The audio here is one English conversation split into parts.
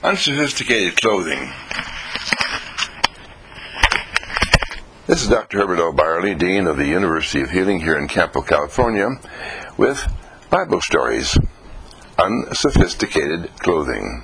Unsophisticated clothing. This is Dr. Herbert O. Byerly, Dean of the University of Healing here in Campo, California, with Bible Stories, Unsophisticated Clothing.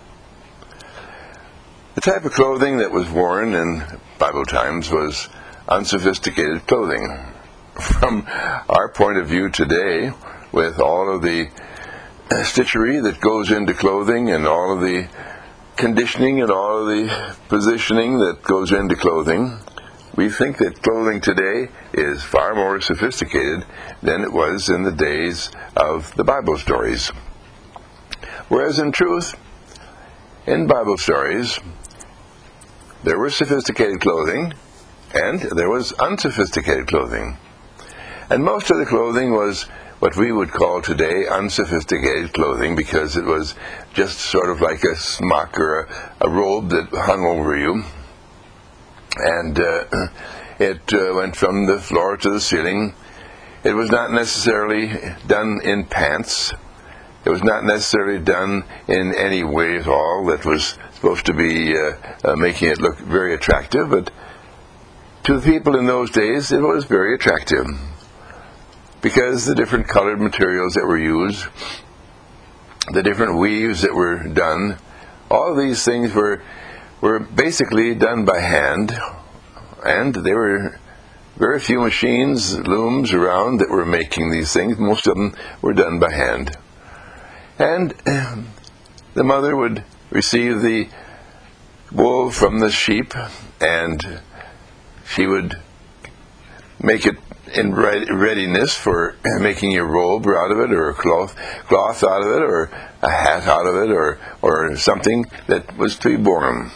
The type of clothing that was worn in Bible times was unsophisticated clothing. From our point of view today, with all of the stitchery that goes into clothing and all of the conditioning and all of the positioning that goes into clothing, we think that clothing today is far more sophisticated than it was in the days of the Bible stories. Whereas in truth, in Bible stories, there was sophisticated clothing and there was unsophisticated clothing. And most of the clothing was what we would call today unsophisticated clothing, because it was just sort of like a smock or a robe that hung over you. And it went from the floor to the ceiling. It was not necessarily done in pants. It was not necessarily done in any way at all that was supposed to be making it look very attractive. But to the people in those days, it was very attractive, because the different colored materials that were used, the different weaves that were done, all of these things were basically done by hand, and there were very few machines, looms around that were making these things. Most of them were done by hand. And the mother would receive the wool from the sheep, and she would make it in readiness for making a robe out of it, or a cloth out of it, or a hat out of it, or something that was to be worn.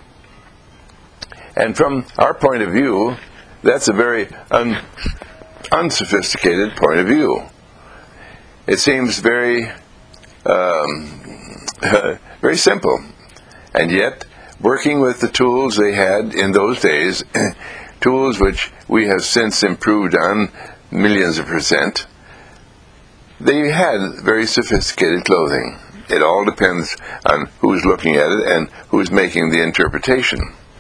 And from our point of view, that's a very unsophisticated point of view. It seems very very simple, and yet working with the tools they had in those days, tools which we have since improved on millions of %, they had very sophisticated clothing. It all depends on who's looking at it and who's making the interpretation.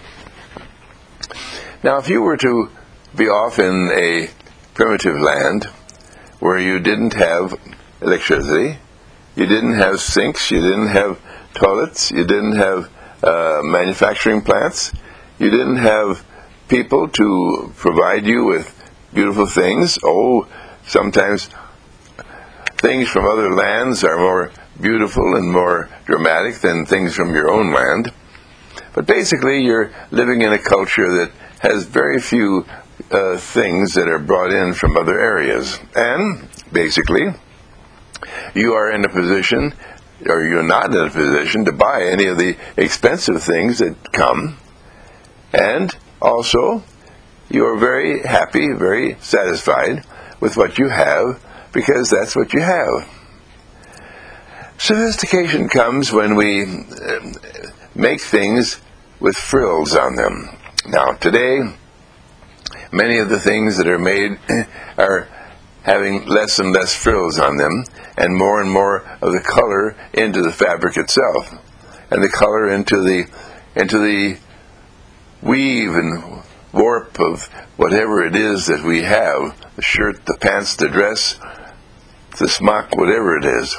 Now, if you were to be off in a primitive land where you didn't have electricity, you didn't have sinks, you didn't have toilets, you didn't have manufacturing plants, you didn't have people to provide you with beautiful things. Oh, sometimes things from other lands are more beautiful and more dramatic than things from your own land. But basically, you're living in a culture that has very few things that are brought in from other areas. And basically, you are in a position, or you're not in a position, to buy any of the expensive things that come. And also, you are very happy, very satisfied with what you have, because that's what you have. Sophistication comes when we make things with frills on them. Now, today, many of the things that are made are having less and less frills on them, and more of the color into the fabric itself, and the color into the weave and warp of whatever it is that we have, the shirt, the pants, the dress, the smock, whatever it is.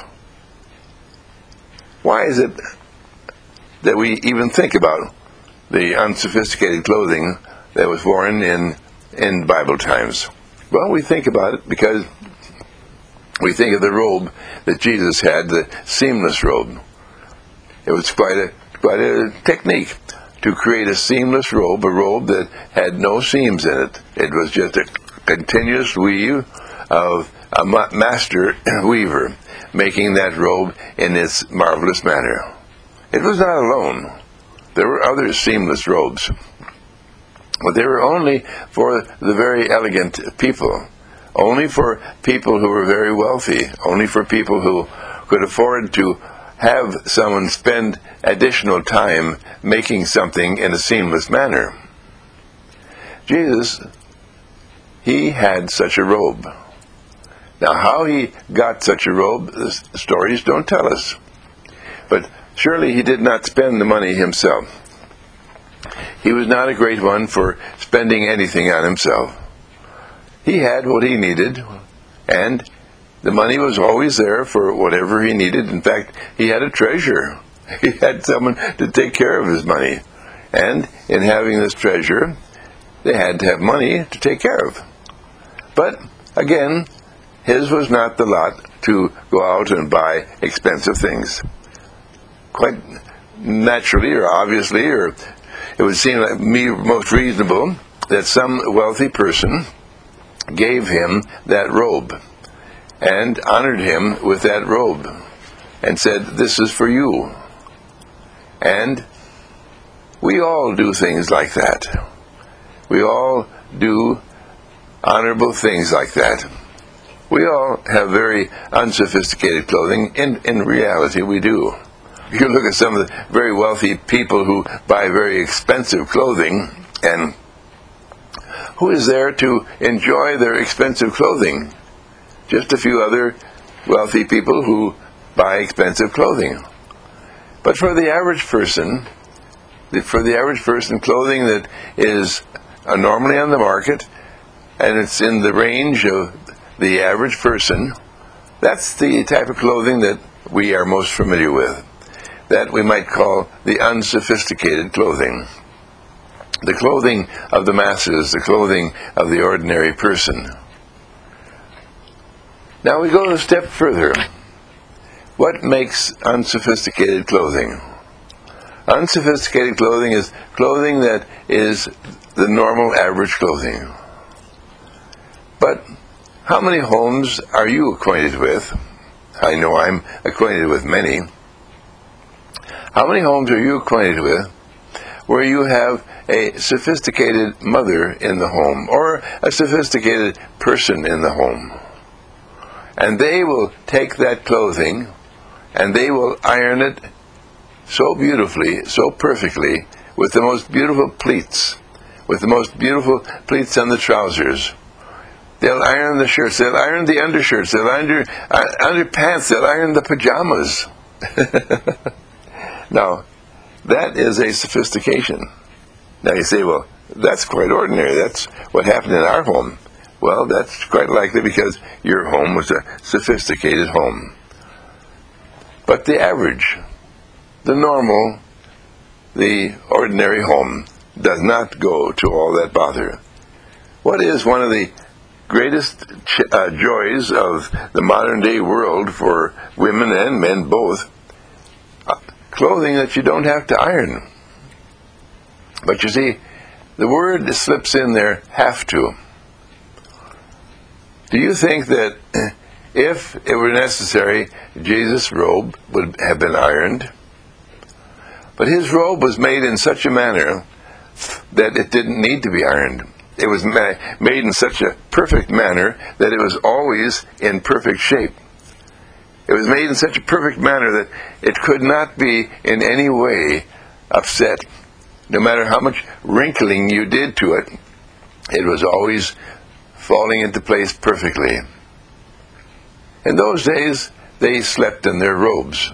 Why is it that we even think about the unsophisticated clothing that was worn in Bible times? Well, we think about it because we think of the robe that Jesus had, the seamless robe. It was quite a technique to create a seamless robe, a robe that had no seams in it. It was just a continuous weave of a master weaver making that robe in its marvelous manner. It was not alone. There were other seamless robes, but they were only for the very elegant people, only for people who were very wealthy, only for people who could afford to have someone spend additional time making something in a seamless manner. Jesus, he had such a robe. Now, how he got such a robe, the stories don't tell us. But Surely he did not spend the money himself. He was not a great one for spending anything on himself. He had what he needed, and the money was always there for whatever he needed. In fact, he had a treasurer. He had someone to take care of his money. And in having this treasure, they had to have money to take care of. But, again, his was not the lot to go out and buy expensive things. Quite naturally or obviously, or it would seem like me most reasonable, that some wealthy person gave him that robe and honored him with that robe and said, "This is for you." And we all do things like that. We all do honorable things like that. We all have very unsophisticated clothing. In reality, we do. You look at some of the very wealthy people who buy very expensive clothing, and who is there to enjoy their expensive clothing? Just a few other wealthy people who buy expensive clothing. But for the average person, clothing that is normally on the market, and it's in the range of the average person, that's the type of clothing that we are most familiar with. That we might call the unsophisticated clothing. The clothing of the masses, the clothing of the ordinary person. Now we go a step further. What makes unsophisticated clothing? Unsophisticated clothing is clothing that is the normal average clothing. But how many homes are you acquainted with? I know I'm acquainted with many. How many homes are you acquainted with where you have a sophisticated mother in the home or a sophisticated person in the home? And they will take that clothing and they will iron it so beautifully, so perfectly, with the most beautiful pleats, on the trousers. They'll iron the shirts, they'll iron the undershirts, they'll iron underpants, they'll iron the pajamas. Now, that is a sophistication. Now you say, well, that's quite ordinary. That's what happened in our home. Well, that's quite likely because your home was a sophisticated home. But the average, the normal, the ordinary home does not go to all that bother. What is one of the greatest joys of the modern day world for women and men both? Clothing that you don't have to iron. But you see, the word slips in there, have to. Do you think that if it were necessary, Jesus' robe would have been ironed? But his robe was made in such a manner that it didn't need to be ironed. It was made in such a perfect manner that it was always in perfect shape. It was made in such a perfect manner that it could not be in any way upset. No matter how much wrinkling you did to it, it was always falling into place perfectly. In those days, they slept in their robes.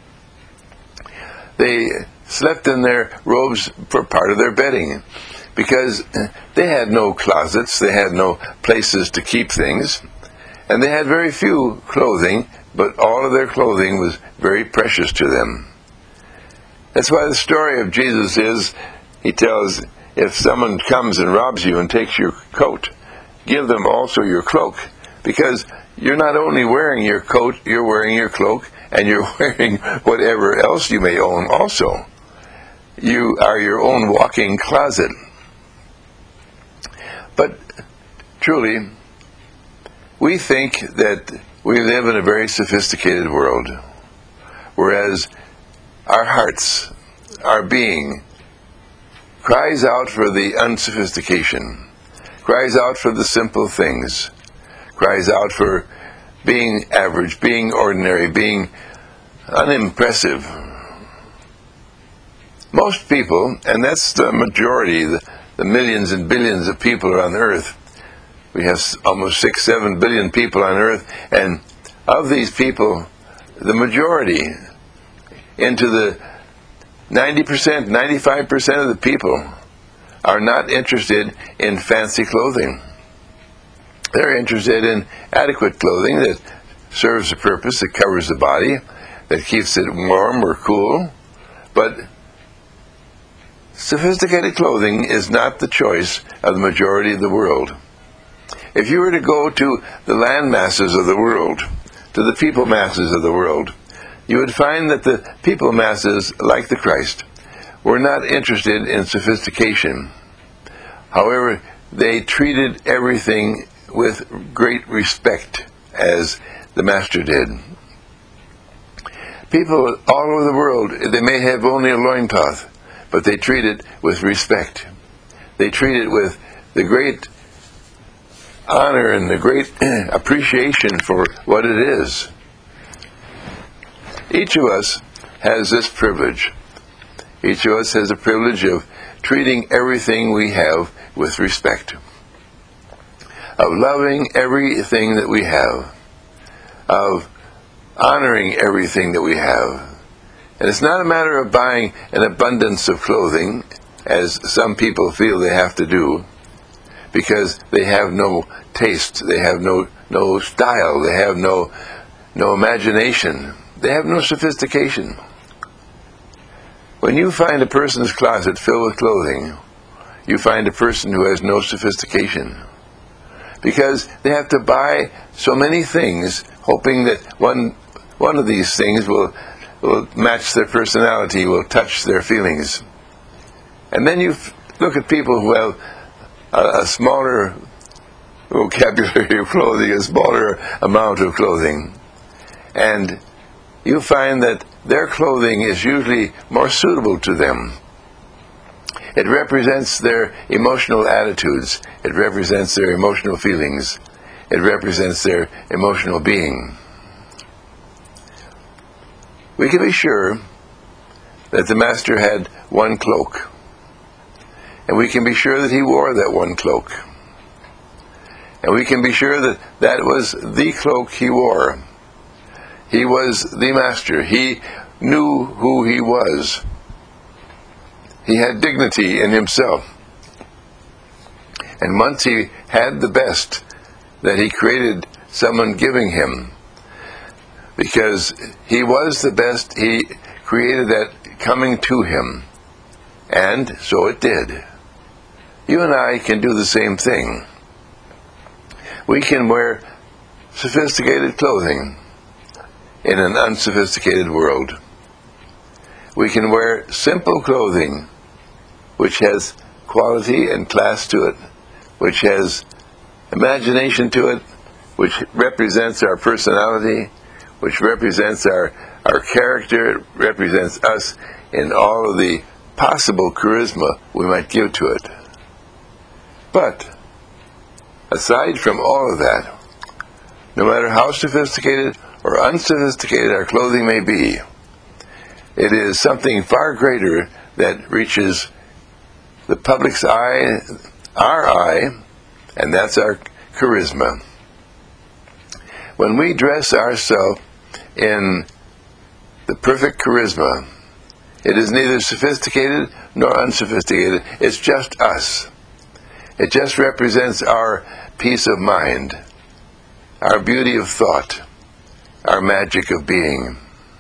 They slept in their robes for part of their bedding because they had no closets, they had no places to keep things, and they had very few clothing, but all of their clothing was very precious to them. That's why the story of Jesus is, he tells, if someone comes and robs you and takes your coat, give them also your cloak, because you're not only wearing your coat, you're wearing your cloak, and you're wearing whatever else you may own also. You are your own walk-in closet. But truly, we think that we live in a very sophisticated world, whereas our hearts, our being, cries out for the unsophistication, cries out for the simple things, cries out for being average, being ordinary, being unimpressive. Most people, and that's the majority, the millions and billions of people on earth, we have almost 6-7 billion people on earth, and of these people, the majority into the 90%, 95% of the people are not interested in fancy clothing. They're interested in adequate clothing that serves a purpose, that covers the body, that keeps it warm or cool. But sophisticated clothing is not the choice of the majority of the world. If you were to go to the land masses of the world, to the people masses of the world, you would find that the people masses, like the Christ, were not interested in sophistication. However, they treated everything with great respect, as the Master did. People all over the world, they may have only a loincloth, but they treat it with respect. They treat it with the great honor and the great appreciation for what it is. Each of us has this privilege. Each of us has the privilege of treating everything we have with respect, of loving everything that we have, of honoring everything that we have. And it's not a matter of buying an abundance of clothing, as some people feel they have to do, because they have no taste, they have no style, they have no imagination, they have no sophistication. When you find a person's closet filled with clothing, you find a person who has no sophistication, because they have to buy so many things, hoping that one of these things will match their personality, will touch their feelings. And then you look at people who have a smaller vocabulary of clothing, a smaller amount of clothing, and you find that their clothing is usually more suitable to them. It represents their emotional attitudes. It represents their emotional feelings. It represents their emotional being. We can be sure that the Master had one cloak, and we can be sure that he wore that one cloak, and we can be sure that that was the cloak he wore. He was the Master. He knew who he was. He had dignity in himself. And once he had the best that he created someone giving him, because he was the best, he created that coming to him. And so it did. You and I can do the same thing. We can wear sophisticated clothing in an unsophisticated world. We can wear simple clothing which has quality and class to it, which has imagination to it, which represents our personality, which represents our character, it represents us in all of the possible charisma we might give to it. But aside from all of that, no matter how sophisticated or unsophisticated our clothing may be, it is something far greater that reaches the public's eye, our eye, and that's our charisma. When we dress ourselves in the perfect charisma, it is neither sophisticated nor unsophisticated. It's just us. It just represents our peace of mind, our beauty of thought, our magic of being.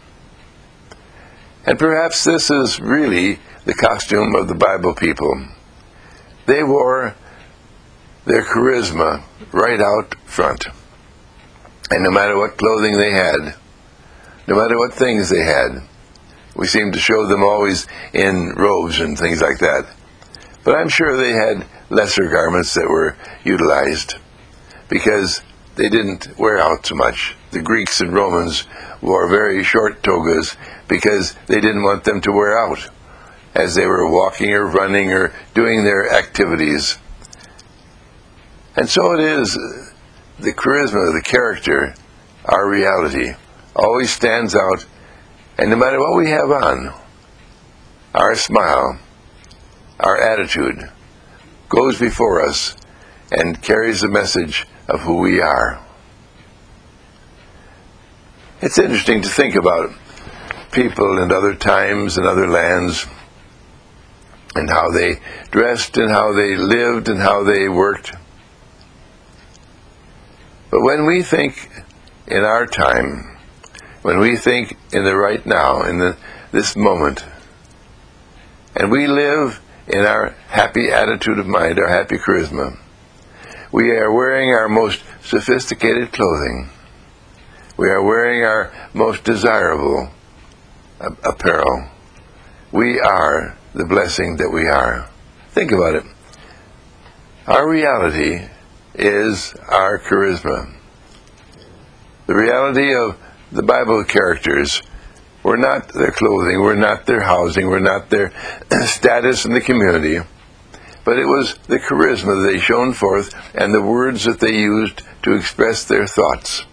And perhaps this is really the costume of the Bible people. They wore their charisma right out front. And no matter what clothing they had, no matter what things they had, we seem to show them always in robes and things like that. But I'm sure they had lesser garments that were utilized, because they didn't wear out so much. The Greeks and Romans wore very short togas because they didn't want them to wear out as they were walking or running or doing their activities. And so it is, the charisma, the character, our reality, always stands out, and no matter what we have on, our smile, our attitude, goes before us and carries the message of who we are. It's interesting to think about people in other times and other lands, and how they dressed and how they lived and how they worked. But when we think in our time, when we think in the right now, in this moment, and we live in our happy attitude of mind, our happy charisma, we are wearing our most sophisticated clothing. We are wearing our most desirable apparel. We are the blessing that we are. Think about it. Our reality is our charisma. The reality of the Bible characters were not their clothing, were not their housing, were not their status in the community, but it was the charisma that they shone forth and the words that they used to express their thoughts.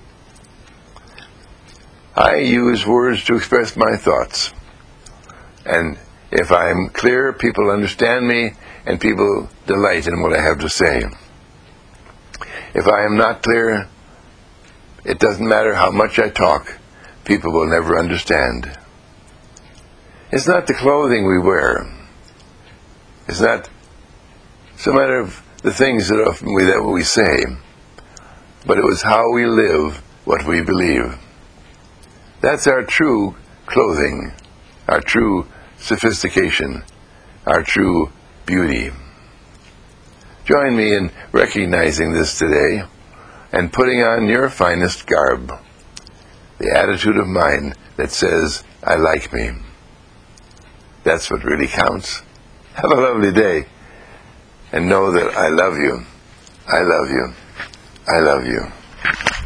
I use words to express my thoughts. And if I'm clear, people understand me and people delight in what I have to say. If I am not clear, it doesn't matter how much I talk, people will never understand. It's not the clothing we wear. It's not so matter of the things that we say, but it was how we live what we believe. That's our true clothing, our true sophistication, our true beauty. Join me in recognizing this today and putting on your finest garb, the attitude of mind that says, I like me. That's what really counts. Have a lovely day, and know that I love you. I love you. I love you.